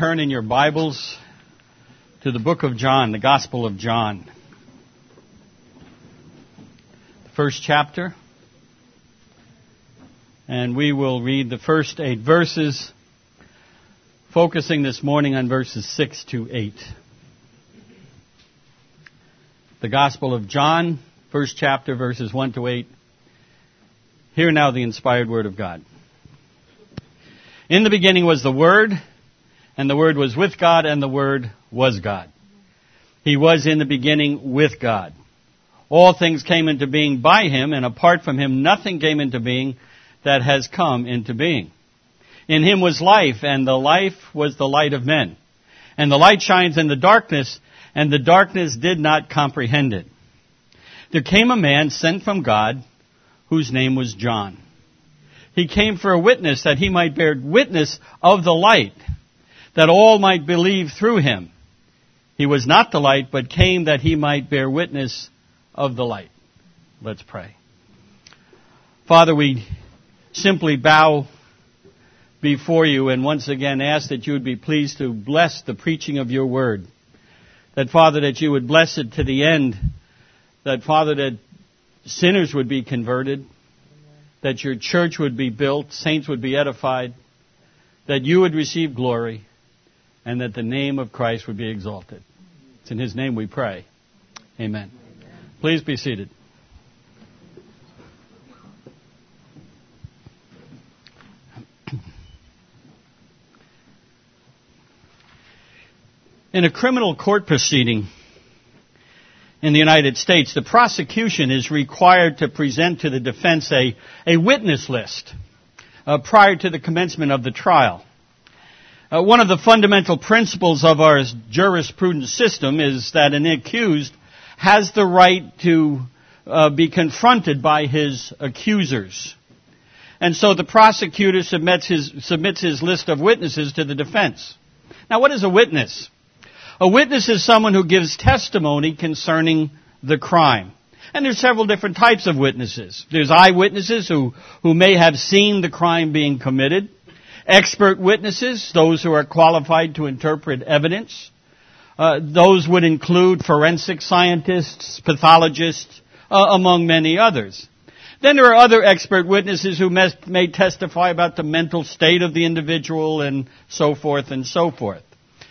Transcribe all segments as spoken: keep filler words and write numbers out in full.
turn in your Bibles to the book of John, the Gospel of John. The first chapter. And we will read the first eight verses, focusing this morning on verses six to eight. The Gospel of John, first chapter, verses one to eight. Hear now the inspired word of God. In the beginning was the Word, and the Word was with God, and the Word was God. He was in the beginning with God. All things came into being by Him, and apart from Him nothing came into being that has come into being. In Him was life, and the life was the light of men. And the light shines in the darkness, and the darkness did not comprehend it. There came a man sent from God, whose name was John. He came for a witness, that he might bear witness of the light, that all might believe through him. He was not the light, but came that he might bear witness of the light. Let's pray. Father, we simply bow before you and once again ask that you would be pleased to bless the preaching of your word. That, Father, that you would bless it to the end. That, Father, that sinners would be converted. That your church would be built, saints would be edified, that you would receive glory, and that the name of Christ would be exalted. It's in His name we pray. Amen. Amen. Please be seated. In a criminal court proceeding in the United States, the prosecution is required to present to the defense a, a witness list uh, prior to the commencement of the trial. Uh, one of the fundamental principles of our jurisprudence system is that an accused has the right to uh, be confronted by his accusers. And so the prosecutor submits his, submits his list of witnesses to the defense. Now, what is a witness? A witness is someone who gives testimony concerning the crime. And there's several different types of witnesses. There's eyewitnesses who, who may have seen the crime being committed. Expert witnesses, those who are qualified to interpret evidence. Uh, those would include forensic scientists, pathologists, uh, among many others. Then there are other expert witnesses who may, may testify about the mental state of the individual and so forth and so forth.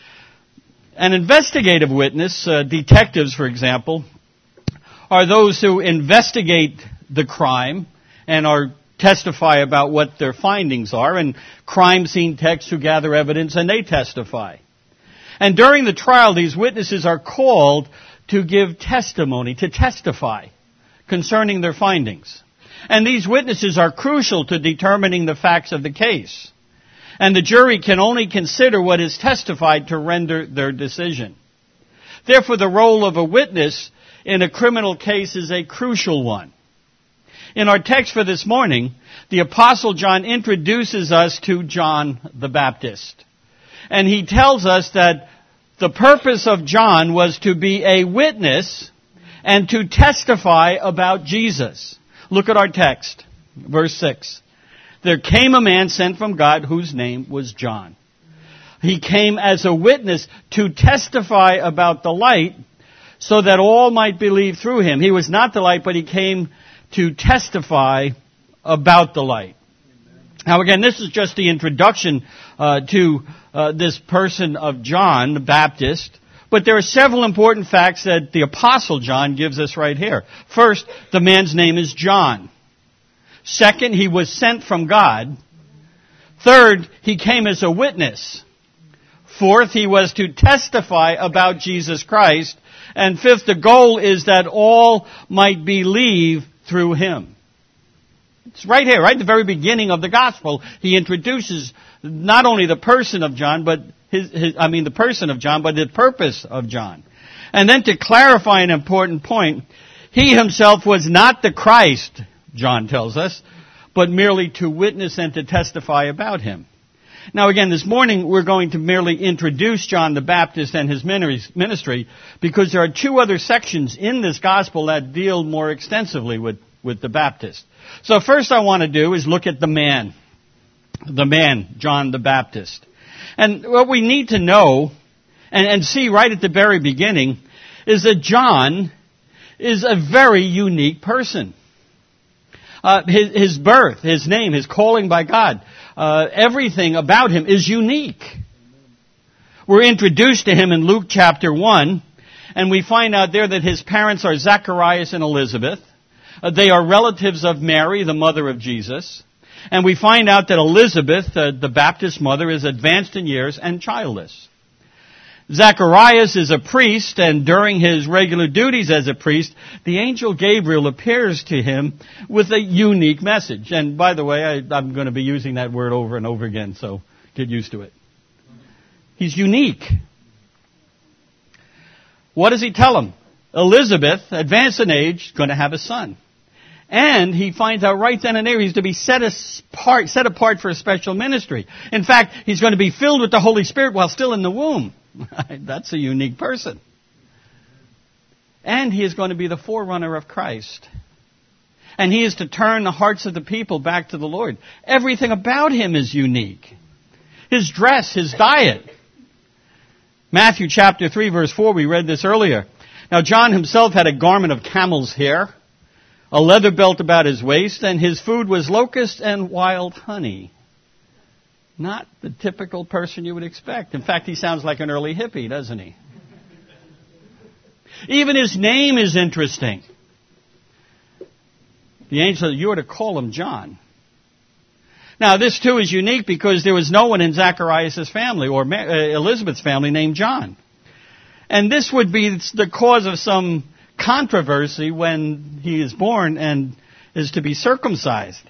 An investigative witness, uh, detectives, for example, are those who investigate the crime and are testify about what their findings are, and crime scene techs who gather evidence and they testify. And during the trial, these witnesses are called to give testimony, to testify concerning their findings. And these witnesses are crucial to determining the facts of the case. And the jury can only consider what is testified to render their decision. Therefore, the role of a witness in a criminal case is a crucial one. In our text for this morning, the Apostle John introduces us to John the Baptist. And he tells us that the purpose of John was to be a witness and to testify about Jesus. Look at our text, verse six. There came a man sent from God whose name was John. He came as a witness to testify about the light so that all might believe through him. He was not the light, but he came to testify about the light. Now again, this is just the introduction uh, to uh, this person of John the Baptist. But there are several important facts that the Apostle John gives us right here. First, the man's name is John. Second, he was sent from God. Third, he came as a witness. Fourth, he was to testify about Jesus Christ. And fifth, the goal is that all might believe through him. It's right here, right at the very beginning of the gospel. He introduces not only the person of John, but his, his I mean the person of John, but the purpose of John. And then to clarify an important point, he himself was not the Christ, John tells us, but merely to witness and to testify about him. Now again, this morning we're going to merely introduce John the Baptist and his ministry because there are two other sections in this gospel that deal more extensively with, with the Baptist. So first I want to do is look at the man, the man, John the Baptist. And what we need to know and, and see right at the very beginning is that John is a very unique person. Uh, his, his birth, his name, his calling by God, uh, everything about him is unique. We're introduced to him in Luke chapter one, and we find out there that his parents are Zacharias and Elizabeth. Uh, they are relatives of Mary, the mother of Jesus. And we find out that Elizabeth, uh, the Baptist mother, is advanced in years and childless. Zacharias is a priest, and during his regular duties as a priest, the angel Gabriel appears to him with a unique message. And by the way, I, I'm going to be using that word over and over again, so get used to it. He's unique. What does he tell him? Elizabeth, advanced in age, going to have a son. And he finds out right then and there he's to be set apart, set apart for a special ministry. In fact, he's going to be filled with the Holy Spirit while still in the womb. That's a unique person. And he is going to be the forerunner of Christ. And he is to turn the hearts of the people back to the Lord. Everything about him is unique. His dress, his diet. Matthew chapter three, verse four, we read this earlier. Now John himself had a garment of camel's hair, a leather belt about his waist, and his food was locust and wild honey. Not the typical person you would expect. In fact, he sounds like an early hippie, doesn't he? Even his name is interesting. The angel said, you are to call him John. Now, this too is unique because there was no one in Zacharias' family or Elizabeth's family named John. And this would be the cause of some controversy when he is born and is to be circumcised.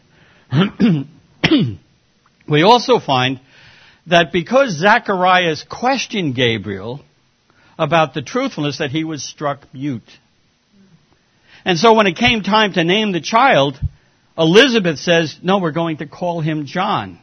We also find that because Zacharias questioned Gabriel about the truthfulness, that he was struck mute. And so when it came time to name the child, Elizabeth says, no, we're going to call him John.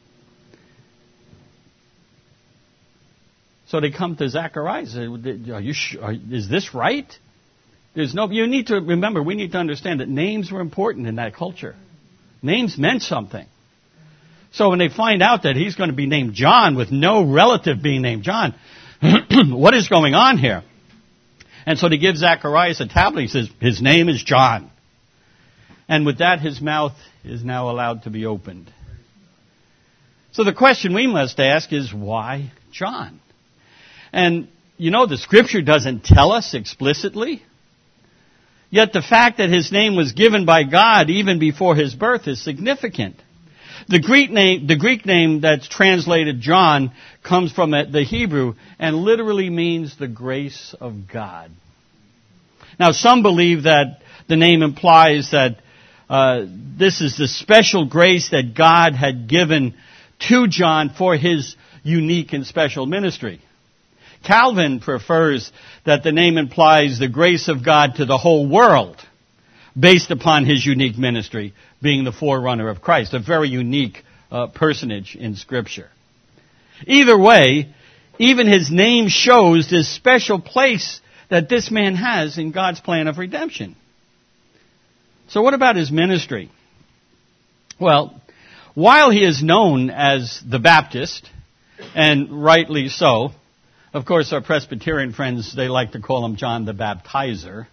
So they come to Zacharias. Are you sure? Is this right? There's no. You need to remember, we need to understand that names were important in that culture. Names meant something. So when they find out that he's going to be named John with no relative being named John, what is going on here? And so they give Zacharias a tablet. He says, his name is John. And with that, his mouth is now allowed to be opened. So the question we must ask is, why John? And, you know, the Scripture doesn't tell us explicitly. Yet the fact that his name was given by God even before his birth is significant. The Greek name, the Greek name that's translated John comes from the Hebrew and literally means the grace of God. Now, some believe that the name implies that uh, this is the special grace that God had given to John for his unique and special ministry. Calvin prefers that the name implies the grace of God to the whole world, based upon his unique ministry, being the forerunner of Christ, a very unique uh, personage in Scripture. Either way, even his name shows this special place that this man has in God's plan of redemption. So what about his ministry? Well, while he is known as the Baptist, and rightly so, of course our Presbyterian friends, they like to call him John the Baptizer.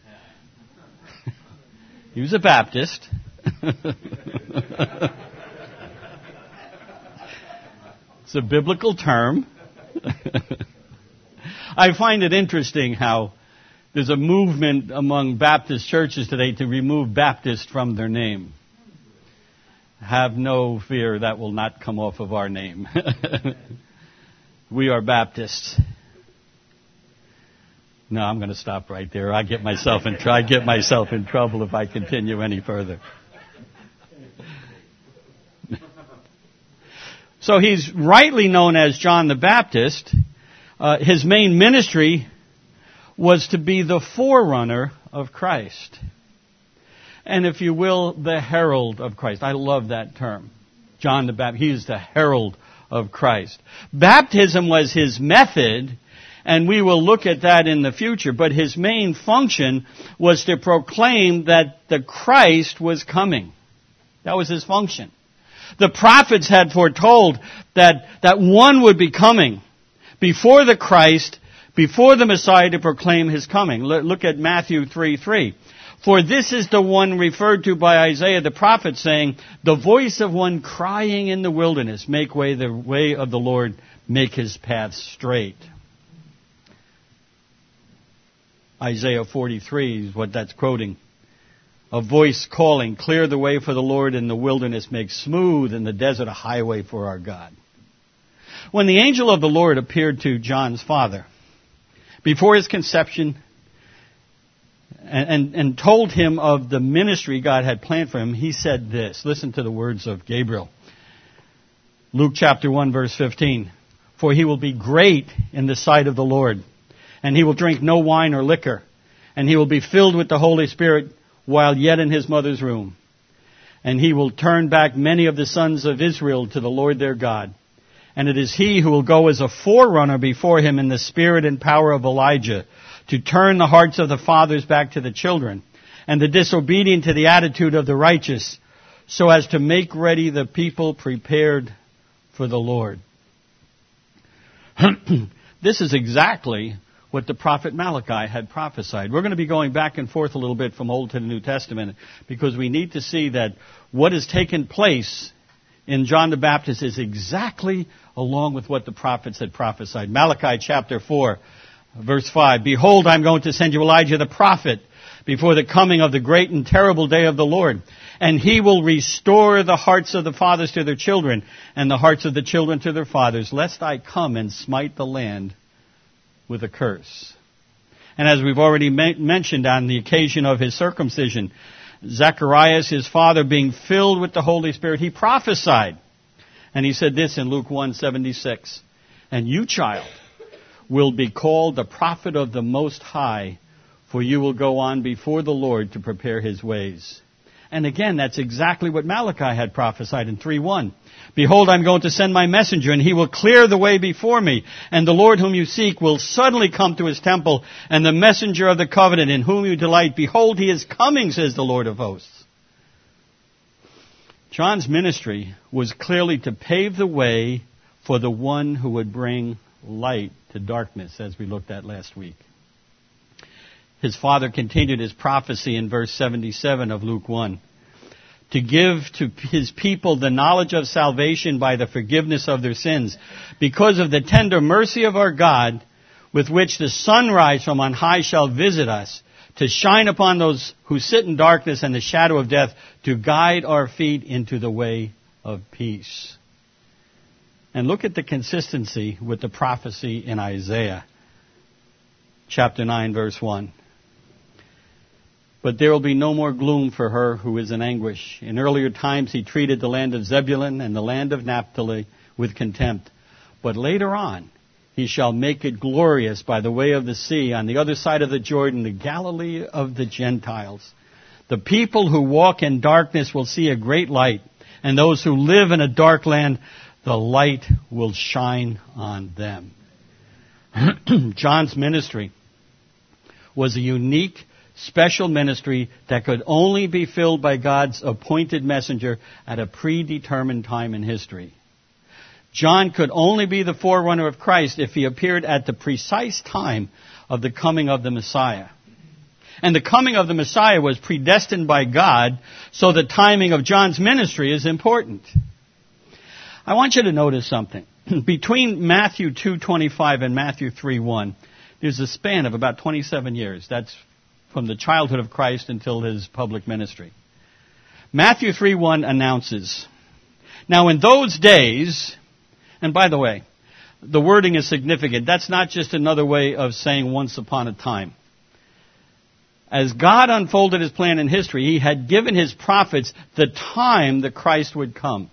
He was a Baptist. It's a biblical term. I find it interesting how there's a movement among Baptist churches today to remove Baptist from their name. Have no fear, that will not come off of our name. We are Baptists. No, I'm going to stop right there. I get myself in tr- I get myself in trouble if I continue any further. So he's rightly known as John the Baptist. Uh, his main ministry was to be the forerunner of Christ. And if you will, the herald of Christ. I love that term. John the Baptist. He is the herald of Christ. Baptism was his method, and we will look at that in the future. But his main function was to proclaim that the Christ was coming. That was his function. The prophets had foretold that, that one would be coming before the Christ, before the Messiah, to proclaim his coming. Look at Matthew three three. For this is the one referred to by Isaiah the prophet, saying, the voice of one crying in the wilderness, make way the way of the Lord, make his path straight. Isaiah forty-three is what that's quoting. A voice calling, clear the way for the Lord in the wilderness, make smooth in the desert a highway for our God. When the angel of the Lord appeared to John's father, before his conception, and, and, and told him of the ministry God had planned for him, he said this. Listen to the words of Gabriel. Luke chapter one, verse fifteen. For he will be great in the sight of the Lord, and he will drink no wine or liquor, and he will be filled with the Holy Spirit while yet in his mother's womb. And he will turn back many of the sons of Israel to the Lord their God. And it is he who will go as a forerunner before him in the spirit and power of Elijah, to turn the hearts of the fathers back to the children, and the disobedient to the attitude of the righteous, so as to make ready the people prepared for the Lord. This is exactly what the prophet Malachi had prophesied. We're going to be going back and forth a little bit from Old to the New Testament, because we need to see that what has taken place in John the Baptist is exactly along with what the prophets had prophesied. Malachi chapter four, verse five. Behold, I'm going to send you Elijah the prophet before the coming of the great and terrible day of the Lord. And he will restore the hearts of the fathers to their children, and the hearts of the children to their fathers, lest I come and smite the land with a curse. And as we've already ma- mentioned on the occasion of his circumcision, Zacharias, his father, being filled with the Holy Spirit, he prophesied. And he said this in Luke one seventy-six. And you, child, will be called the prophet of the Most High, for you will go on before the Lord to prepare his ways. And again, that's exactly what Malachi had prophesied in three one. Behold, I'm going to send my messenger, and he will clear the way before me. And the Lord whom you seek will suddenly come to his temple, and the messenger of the covenant in whom you delight, behold, he is coming, says the Lord of hosts. John's ministry was clearly to pave the way for the one who would bring light to darkness, as we looked at last week. His father continued his prophecy in verse seventy-seven of Luke one. To give to his people the knowledge of salvation by the forgiveness of their sins, because of the tender mercy of our God, with which the sunrise from on high shall visit us, to shine upon those who sit in darkness and the shadow of death, to guide our feet into the way of peace. And look at the consistency with the prophecy in Isaiah, chapter nine, verse one. But there will be no more gloom for her who is in anguish. In earlier times he treated the land of Zebulun and the land of Naphtali with contempt. But later on he shall make it glorious by the way of the sea, on the other side of the Jordan, the Galilee of the Gentiles. The people who walk in darkness will see a great light, and those who live in a dark land, the light will shine on them. John's ministry was a unique, special ministry that could only be filled by God's appointed messenger at a predetermined time in history. John could only be the forerunner of Christ if he appeared at the precise time of the coming of the Messiah. And the coming of the Messiah was predestined by God, so the timing of John's ministry is important. I want you to notice something. Between Matthew two twenty-five and Matthew three one, there's a span of about twenty-seven years. That's from the childhood of Christ until his public ministry. Matthew three one announces, now in those days, and by the way, the wording is significant. That's not just another way of saying once upon a time. As God unfolded his plan in history, he had given his prophets the time the Christ would come.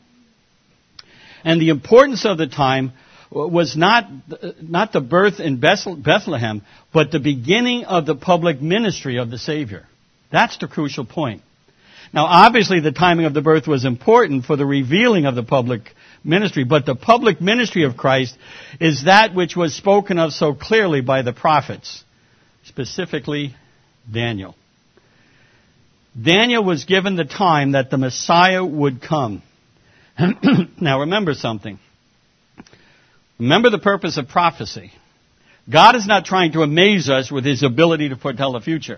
And the importance of the time was not, not the birth in Bethlehem, but the beginning of the public ministry of the Savior. That's the crucial point. Now, obviously, the timing of the birth was important for the revealing of the public ministry, but the public ministry of Christ is that which was spoken of so clearly by the prophets, specifically Daniel. Daniel was given the time that the Messiah would come. Now remember something. Remember the purpose of prophecy. God is not trying to amaze us with His ability to foretell the future.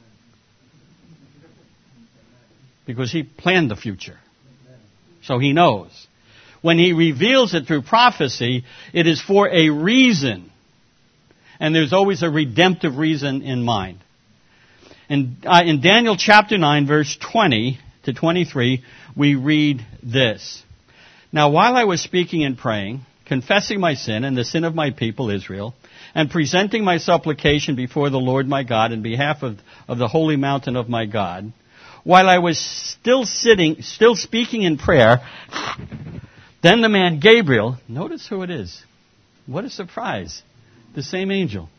Because He planned the future. So He knows. When He reveals it through prophecy, it is for a reason. And there's always a redemptive reason in mind. And uh, in Daniel chapter nine, verse twenty to twenty-three, we read this. Now, while I was speaking and praying, confessing my sin and the sin of my people Israel, and presenting my supplication before the Lord my God in behalf of, of the holy mountain of my God, while I was still sitting, still speaking in prayer, then the man Gabriel, notice who it is. What a surprise. The same angel.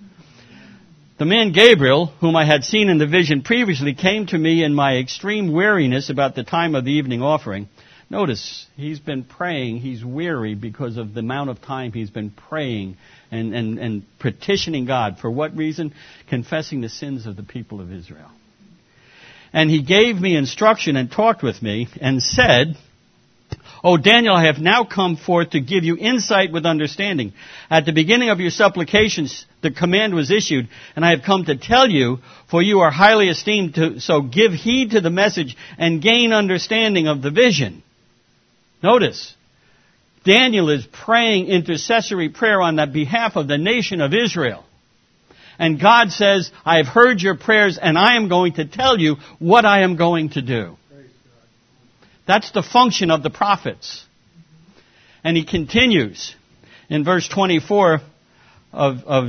The man Gabriel, whom I had seen in the vision previously, came to me in my extreme weariness about the time of the evening offering. Notice, he's been praying. He's weary because of the amount of time he's been praying and, and, and petitioning God. For what reason? Confessing the sins of the people of Israel. And he gave me instruction and talked with me and said, O Daniel, I have now come forth to give you insight with understanding. At the beginning of your supplications, the command was issued, and I have come to tell you, for you are highly esteemed, to, so give heed to the message and gain understanding of the vision. Notice, Daniel is praying intercessory prayer on the behalf of the nation of Israel. And God says, I have heard your prayers, and I am going to tell you what I am going to do. That's the function of the prophets. And he continues in verse twenty-four of, of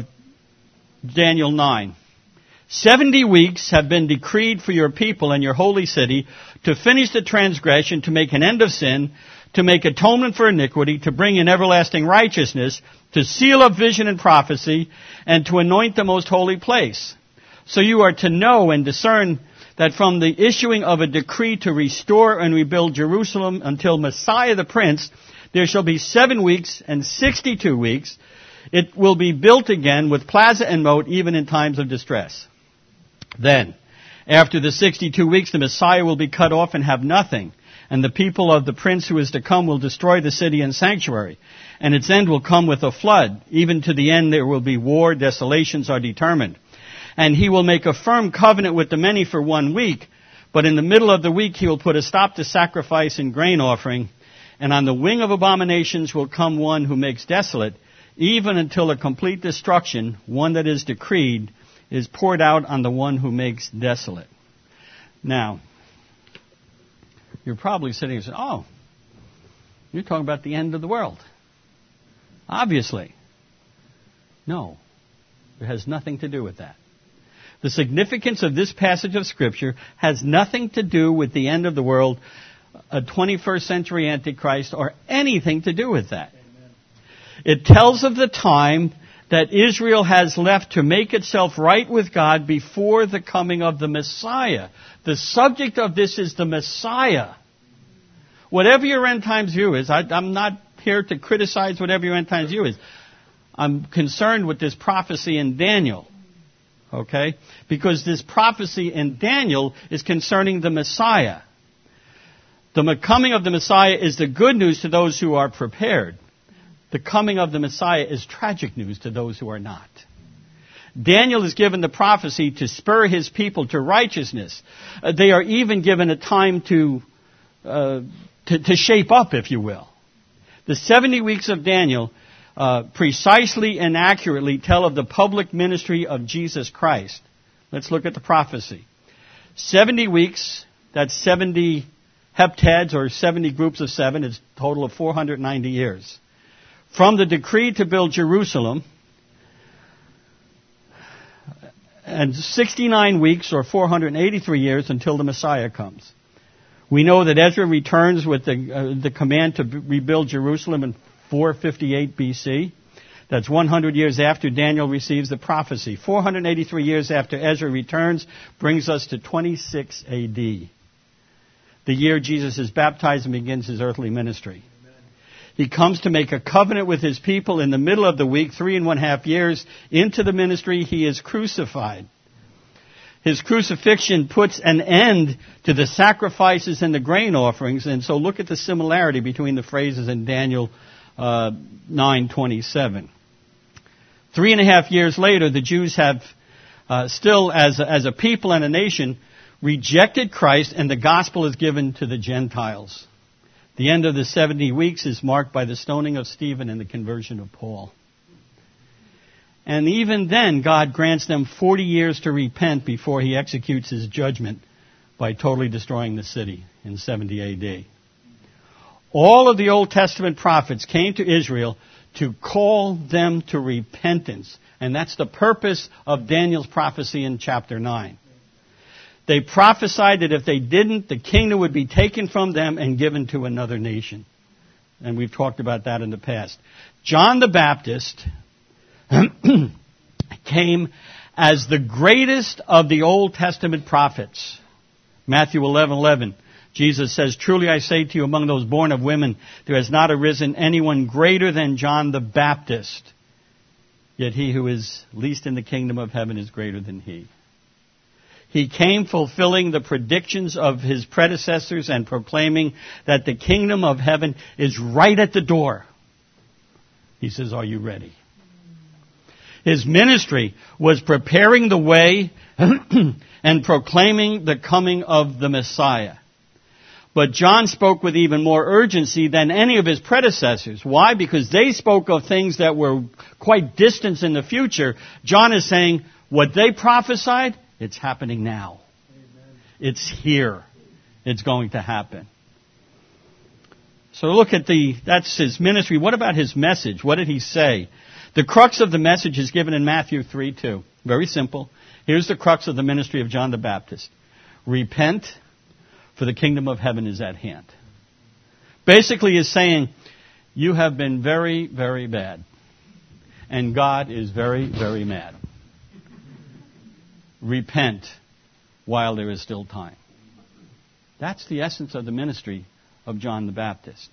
Daniel nine. Seventy weeks have been decreed for your people and your holy city to finish the transgression, to make an end of sin, to make atonement for iniquity, to bring in everlasting righteousness, to seal up vision and prophecy, and to anoint the most holy place. So you are to know and discern that from the issuing of a decree to restore and rebuild Jerusalem until Messiah the Prince, there shall be seven weeks and sixty-two weeks. It will be built again with plaza and moat, even in times of distress. Then, after the sixty-two weeks, the Messiah will be cut off and have nothing. And the people of the Prince who is to come will destroy the city and sanctuary. And its end will come with a flood. Even to the end there will be war, desolations are determined. And he will make a firm covenant with the many for one week. But in the middle of the week he will put a stop to sacrifice and grain offering. And on the wing of abominations will come one who makes desolate, even until a complete destruction, one that is decreed, is poured out on the one who makes desolate. Now, you're probably sitting and saying, oh, you're talking about the end of the world. Obviously. No, it has nothing to do with that. The significance of this passage of Scripture has nothing to do with the end of the world, a twenty-first century Antichrist, or anything to do with that. Amen. It tells of the time that Israel has left to make itself right with God before the coming of the Messiah. The subject of this is the Messiah. Whatever your end times view is, I, I'm not here to criticize whatever your end times view is. I'm concerned with this prophecy in Daniel. Okay? Because this prophecy in Daniel is concerning the Messiah. The coming of the Messiah is the good news to those who are prepared. The coming of the Messiah is tragic news to those who are not. Daniel is given the prophecy to spur his people to righteousness. Uh, they are even given a time to, uh, to, to shape up, if you will. The seventy weeks of Daniel Uh, precisely and accurately tell of the public ministry of Jesus Christ. Let's look at the prophecy. seventy weeks, that's seventy heptads or seventy groups of seven, it's a total of four hundred ninety years. From the decree to build Jerusalem, and sixty-nine weeks or four hundred eighty-three years until the Messiah comes. We know that Ezra returns with the, uh, the command to b- rebuild Jerusalem in four fifty-eight B C. That's one hundred years after Daniel receives the prophecy. four hundred eighty-three years after Ezra returns brings us to twenty-six A D, the year Jesus is baptized and begins his earthly ministry. Amen. He comes to make a covenant with his people in the middle of the week, three and one half years into the ministry, he is crucified. His crucifixion puts an end to the sacrifices and the grain offerings, and so look at the similarity between the phrases in Daniel uh, nine twenty-seven. Three and a half years later, the Jews have uh, still, as a, as a people and a nation, rejected Christ, and the gospel is given to the Gentiles. The end of the seventy weeks is marked by the stoning of Stephen and the conversion of Paul. And even then, God grants them forty years to repent before he executes his judgment by totally destroying the city in seventy A D. All of the Old Testament prophets came to Israel to call them to repentance. And that's the purpose of Daniel's prophecy in chapter nine. They prophesied that if they didn't, the kingdom would be taken from them and given to another nation. And we've talked about that in the past. John the Baptist came as the greatest of the Old Testament prophets. Matthew eleven eleven. Jesus says, "Truly I say to you, among those born of women, there has not arisen anyone greater than John the Baptist. Yet he who is least in the kingdom of heaven is greater than he." He came fulfilling the predictions of his predecessors and proclaiming that the kingdom of heaven is right at the door. He says, "Are you ready?" His ministry was preparing the way and proclaiming the coming of the Messiah. But John spoke with even more urgency than any of his predecessors. Why? Because they spoke of things that were quite distant in the future. John is saying, what they prophesied, it's happening now. Amen. It's here. It's going to happen. So look at the, that's his ministry. What about his message? What did he say? The crux of the message is given in Matthew three two. Very simple. Here's the crux of the ministry of John the Baptist. Repent, for the kingdom of heaven is at hand. Basically he's saying, you have been very, very bad. And God is very, very mad. Repent while there is still time. That's the essence of the ministry of John the Baptist.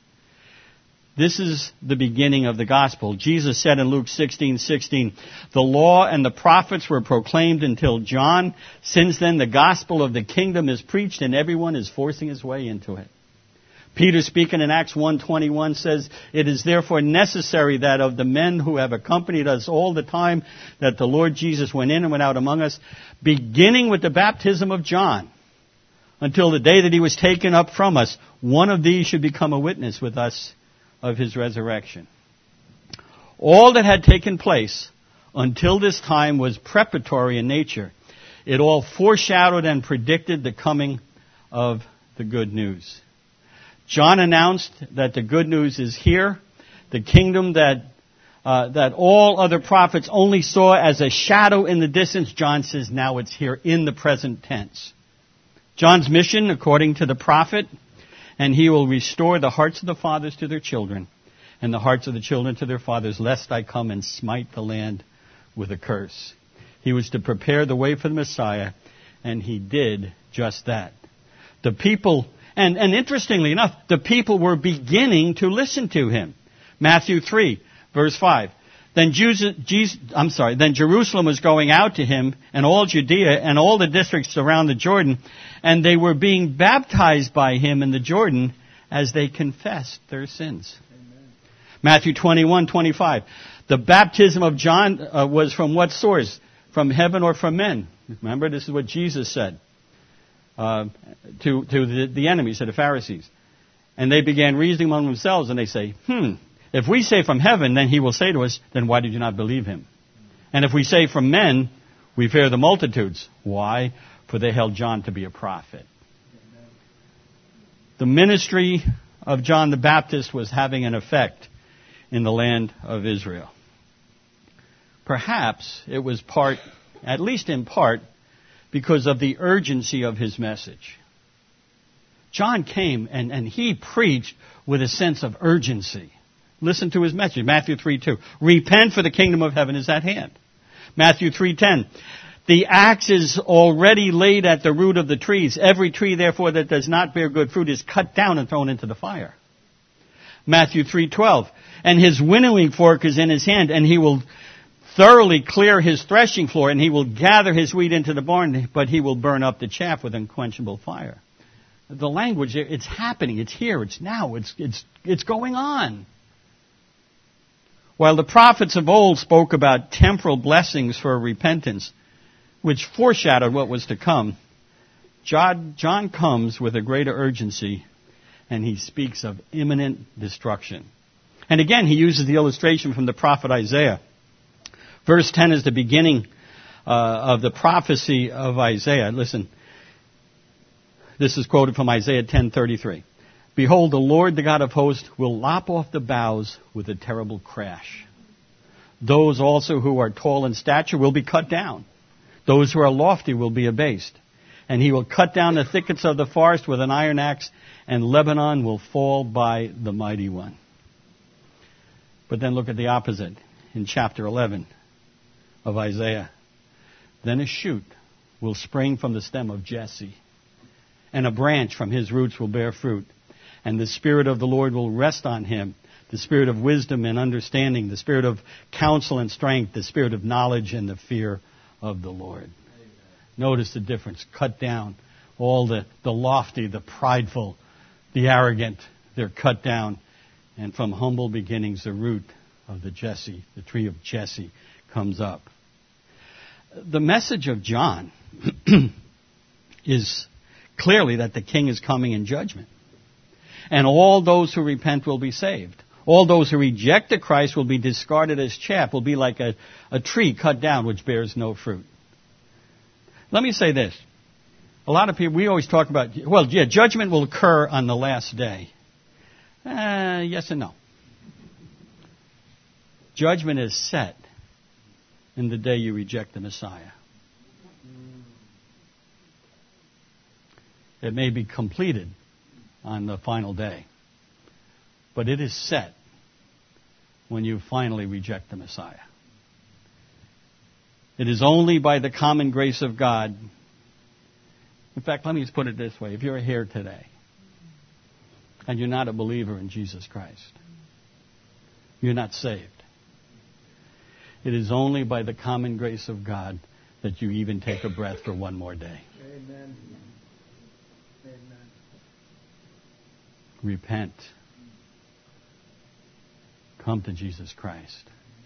This is the beginning of the gospel. Jesus said in Luke sixteen sixteen, "The law and the prophets were proclaimed until John. Since then the gospel of the kingdom is preached and everyone is forcing his way into it." Peter, speaking in Acts one twenty-one, says, "It is therefore necessary that of the men who have accompanied us all the time that the Lord Jesus went in and went out among us, beginning with the baptism of John, until the day that he was taken up from us, one of these should become a witness with us of his resurrection." All that had taken place until this time was preparatory in nature. It all foreshadowed and predicted the coming of the good news. John announced that the good news is here. The kingdom that uh, that all other prophets only saw as a shadow in the distance, John says now it's here in the present tense. John's mission, according to the prophet, "And he will restore the hearts of the fathers to their children, and the hearts of the children to their fathers, lest I come and smite the land with a curse." He was to prepare the way for the Messiah, and he did just that. The people, and, and interestingly enough, the people were beginning to listen to him. Matthew three, verse five. Then Jesus, Jesus, I'm sorry, then Jerusalem was going out to him, and all Judea and all the districts around the Jordan, and they were being baptized by him in the Jordan as they confessed their sins. Amen. Matthew twenty-one twenty-five. The baptism of John uh, was from what source? From heaven or from men? Remember, this is what Jesus said uh, to, to the, the enemies, to the Pharisees. And they began reasoning among themselves, and they say, hmm, if we say from heaven, then he will say to us, then why did you not believe him? And if we say from men, we fear the multitudes. Why? For they held John to be a prophet. The ministry of John the Baptist was having an effect in the land of Israel. Perhaps it was part, at least in part, because of the urgency of his message. John came and, and he preached with a sense of urgency. Listen to his message, Matthew three two. Repent, for the kingdom of heaven is at hand. Matthew three ten. The axe is already laid at the root of the trees. Every tree, therefore, that does not bear good fruit is cut down and thrown into the fire. Matthew three twelve. And his winnowing fork is in his hand, and he will thoroughly clear his threshing floor, and he will gather his wheat into the barn, but he will burn up the chaff with unquenchable fire. The language, it's happening, it's here, it's now, it's, it's, it's going on. While the prophets of old spoke about temporal blessings for repentance, which foreshadowed what was to come, John, John comes with a greater urgency, and he speaks of imminent destruction. And again, he uses the illustration from the prophet Isaiah. Verse ten is the beginning uh, of the prophecy of Isaiah. Listen, this is quoted from Isaiah ten thirty-three. Behold, the Lord, the God of hosts, will lop off the boughs with a terrible crash. Those also who are tall in stature will be cut down. Those who are lofty will be abased. And he will cut down the thickets of the forest with an iron axe, and Lebanon will fall by the mighty one. But then look at the opposite in chapter eleven of Isaiah. Then a shoot will spring from the stem of Jesse, and a branch from his roots will bear fruit. And the Spirit of the Lord will rest on him, the Spirit of wisdom and understanding, the Spirit of counsel and strength, the Spirit of knowledge and the fear of the Lord. Amen. Notice the difference. Cut down. All the, the lofty, the prideful, the arrogant, they're cut down. And from humble beginnings, the root of the Jesse, the tree of Jesse, comes up. The message of John is clearly that the king is coming in judgment. And all those who repent will be saved. All those who reject the Christ will be discarded as chaff, will be like a, a tree cut down which bears no fruit. Let me say this. A lot of people, we always talk about, well, yeah, judgment will occur on the last day. Uh, yes and no. Judgment is set in the day you reject the Messiah. It may be completed on the final day, but it is set when you finally reject the Messiah. It is only by the common grace of God. In fact, let me just put it this way. If you're here today and you're not a believer in Jesus Christ, you're not saved. It is only by the common grace of God that you even take a breath for one more day. Amen. Amen. Repent. Come to Jesus Christ.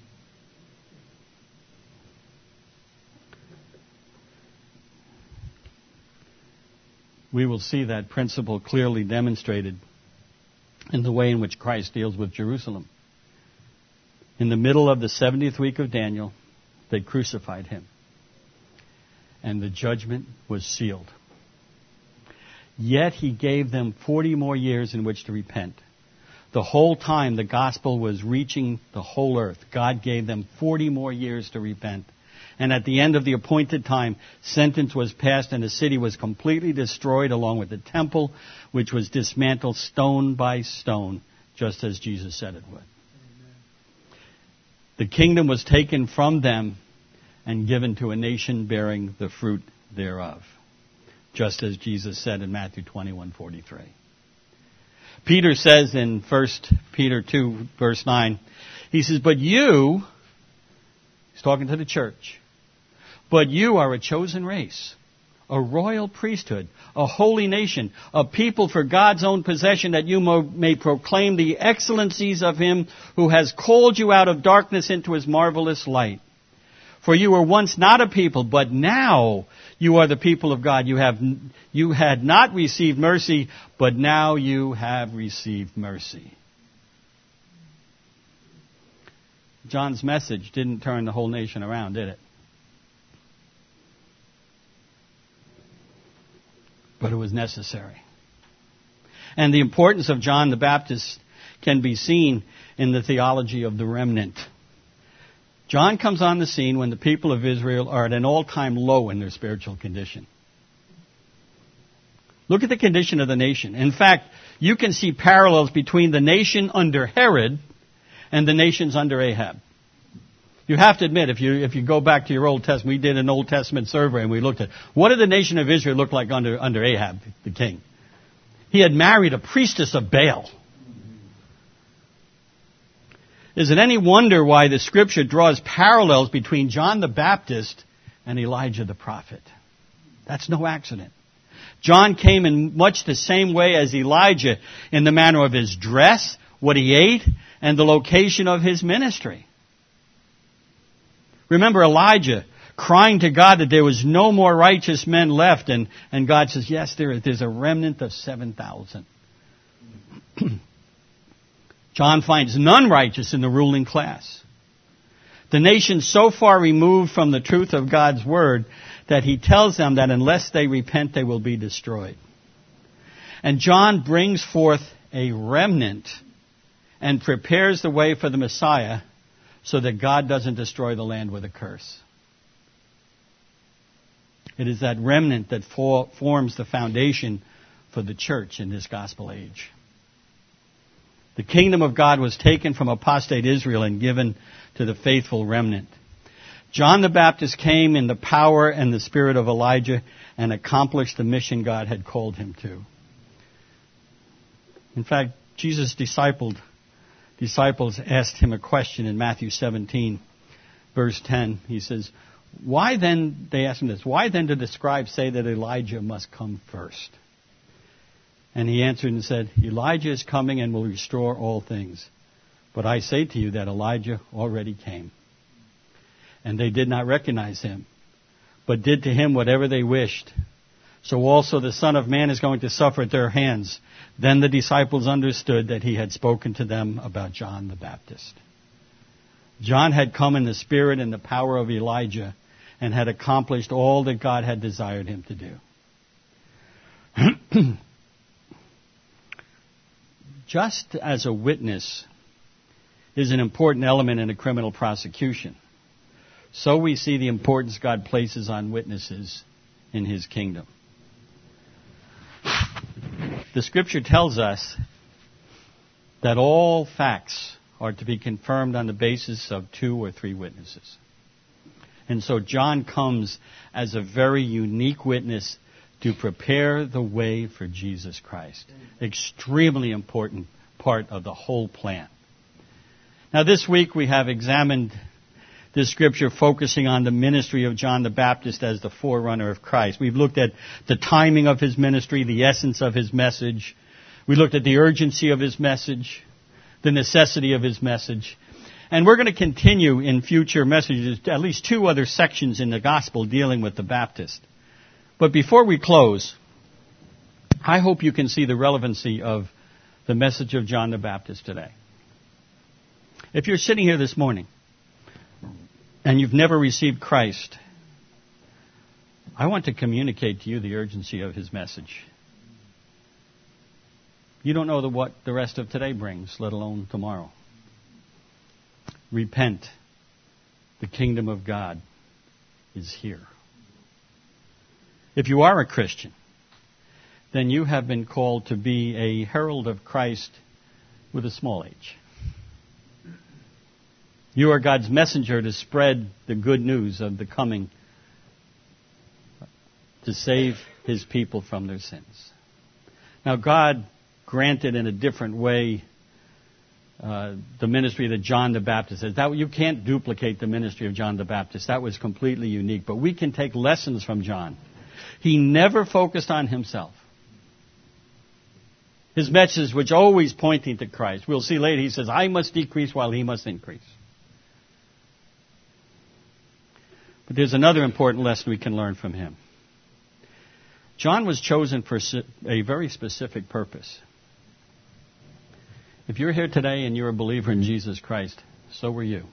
We will see that principle clearly demonstrated in the way in which Christ deals with Jerusalem. In the middle of the seventieth week of Daniel, they crucified him. And the judgment was sealed. Yet he gave them forty more years in which to repent. The whole time the gospel was reaching the whole earth, God gave them forty more years to repent. And at the end of the appointed time, sentence was passed and the city was completely destroyed along with the temple, which was dismantled stone by stone, just as Jesus said it would. The kingdom was taken from them and given to a nation bearing the fruit thereof, just as Jesus said in Matthew twenty-one forty-three. Peter says in First Peter two, verse nine, he says, but you, he's talking to the church, but you are a chosen race, a royal priesthood, a holy nation, a people for God's own possession, that you may proclaim the excellencies of him who has called you out of darkness into his marvelous light. For you were once not a people, but now you are the people of God. You have, you had not received mercy, but now you have received mercy. John's message didn't turn the whole nation around, did it? But it was necessary. And the importance of John the Baptist can be seen in the theology of the remnant. John comes on the scene when the people of Israel are at an all-time low in their spiritual condition. Look at the condition of the nation. In fact, you can see parallels between the nation under Herod and the nations under Ahab. You have to admit, if you if you go back to your Old Testament, we did an Old Testament survey and we looked at what did the nation of Israel look like under, under Ahab, the king? He had married a priestess of Baal. Is it any wonder why the Scripture draws parallels between John the Baptist and Elijah the prophet? That's no accident. John came in much the same way as Elijah in the manner of his dress, what he ate, and the location of his ministry. Remember Elijah crying to God that there was no more righteous men left, and, and God says, yes, there, there's a remnant of seven thousand. John finds none righteous in the ruling class. The nation so far removed from the truth of God's word that he tells them that unless they repent, they will be destroyed. And John brings forth a remnant and prepares the way for the Messiah so that God doesn't destroy the land with a curse. It is that remnant that for, forms the foundation for the church in this gospel age. The kingdom of God was taken from apostate Israel and given to the faithful remnant. John the Baptist came in the power and the spirit of Elijah and accomplished the mission God had called him to. In fact, Jesus' discipled, disciples asked him a question in Matthew seventeen, verse ten. He says, why then, they asked him this, why then did the scribes say that Elijah must come first? And he answered and said, Elijah is coming and will restore all things. But I say to you that Elijah already came. And they did not recognize him, but did to him whatever they wished. So also the Son of Man is going to suffer at their hands. Then the disciples understood that he had spoken to them about John the Baptist. John had come in the spirit and the power of Elijah and had accomplished all that God had desired him to do. Just as a witness is an important element in a criminal prosecution, so we see the importance God places on witnesses in his kingdom. The Scripture tells us that all facts are to be confirmed on the basis of two or three witnesses. And so John comes as a very unique witness to prepare the way for Jesus Christ. Extremely important part of the whole plan. Now this week we have examined this scripture focusing on the ministry of John the Baptist as the forerunner of Christ. We've looked at the timing of his ministry, the essence of his message. We looked at the urgency of his message, the necessity of his message. And we're going to continue in future messages, at least two other sections in the gospel dealing with the Baptist. But before we close, I hope you can see the relevancy of the message of John the Baptist today. If you're sitting here this morning and you've never received Christ, I want to communicate to you the urgency of his message. You don't know the, what the rest of today brings, let alone tomorrow. Repent. The kingdom of God is here. If you are a Christian, then you have been called to be a herald of Christ with a small h. You are God's messenger to spread the good news of the coming to save his people from their sins. Now, God granted in a different way uh, the ministry that John the Baptist has. That, you can't duplicate the ministry of John the Baptist. That was completely unique. But we can take lessons from John. He never focused on himself. His message was always pointing to Christ. We'll see later, he says, I must decrease while he must increase. But there's another important lesson we can learn from him. John was chosen for a very specific purpose. If you're here today and you're a believer in Jesus Christ, so were you.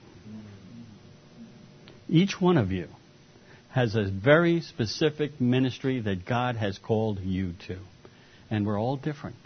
Each one of you has a very specific ministry that God has called you to. And we're all different.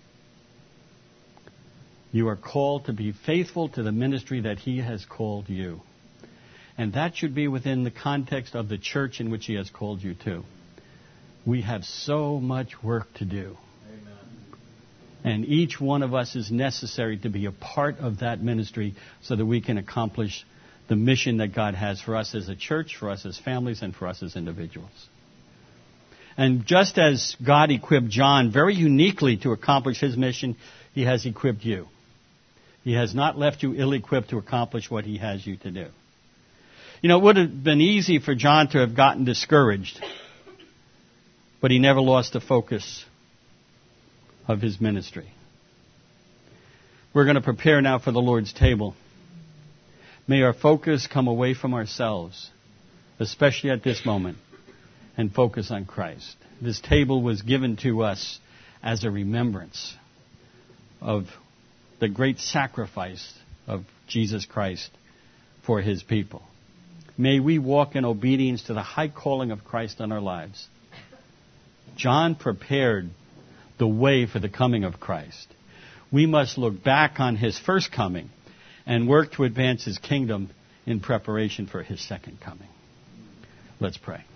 You are called to be faithful to the ministry that he has called you. And that should be within the context of the church in which he has called you to. We have so much work to do. Amen. And each one of us is necessary to be a part of that ministry so that we can accomplish the mission that God has for us as a church, for us as families, and for us as individuals. And just as God equipped John very uniquely to accomplish his mission, he has equipped you. He has not left you ill-equipped to accomplish what He has you to do. You know, it would have been easy for John to have gotten discouraged, but he never lost the focus of his ministry. We're going to prepare now for the Lord's table. May our focus come away from ourselves, especially at this moment, and focus on Christ. This table was given to us as a remembrance of the great sacrifice of Jesus Christ for His people. May we walk in obedience to the high calling of Christ on our lives. John prepared the way for the coming of Christ. We must look back on His first coming and work to advance His kingdom in preparation for His second coming. Let's pray.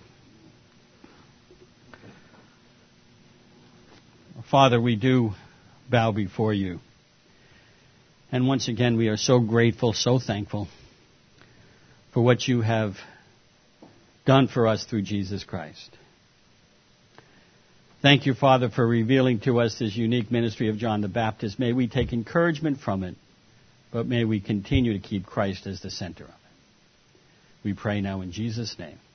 Father, we do bow before You. And once again, we are so grateful, so thankful for what You have done for us through Jesus Christ. Thank You, Father, for revealing to us this unique ministry of John the Baptist. May we take encouragement from it, but may we continue to keep Christ as the center of it. We pray now in Jesus' name.